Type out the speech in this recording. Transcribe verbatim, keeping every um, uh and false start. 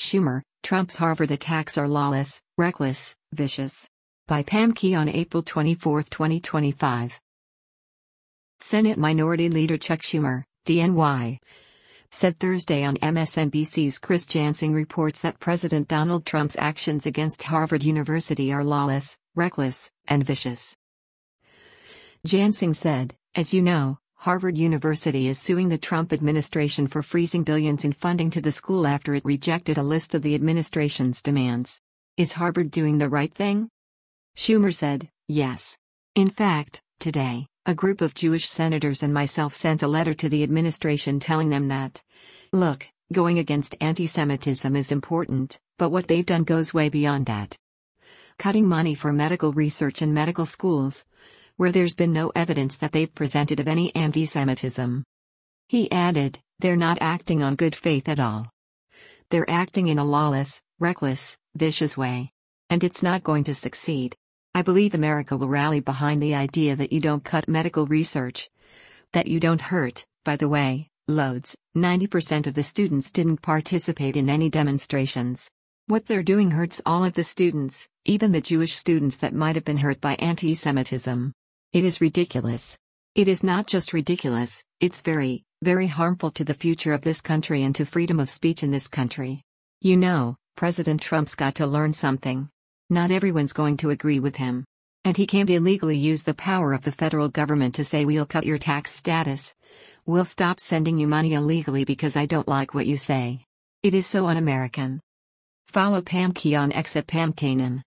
Schumer, Trump's Harvard attacks are lawless, reckless, vicious. By Pam Key on April twenty-fourth, twenty twenty-five. Senate Minority Leader Chuck Schumer, D N Y, said Thursday on M S N B C's Chris Jansing reports that President Donald Trump's actions against Harvard University are lawless, reckless, and vicious. Jansing said, "As you know, Harvard University is suing the Trump administration for freezing billions in funding to the school after it rejected a list of the administration's demands. Is Harvard doing the right thing?" Schumer said, "Yes. In fact, today, a group of Jewish senators and myself sent a letter to the administration telling them that, look, going against anti-Semitism is important, but what they've done goes way beyond that. Cutting money for medical research and medical schools, where there's been no evidence that they've presented of any anti-Semitism." He added, "They're not acting on good faith at all. They're acting in a lawless, reckless, vicious way. And it's not going to succeed. I believe America will rally behind the idea that you don't cut medical research. That you don't hurt, by the way, loads, ninety percent of the students didn't participate in any demonstrations. What they're doing hurts all of the students, even the Jewish students that might have been hurt by anti-Semitism. It is ridiculous. It is not just ridiculous, it's very, very harmful to the future of this country and to freedom of speech in this country. You know, President Trump's got to learn something. Not everyone's going to agree with him. And he can't illegally use the power of the federal government to say we'll cut your tax status. We'll stop sending you money illegally because I don't like what you say. It is so un-American." Follow Pam Key on X at Pam Kanan.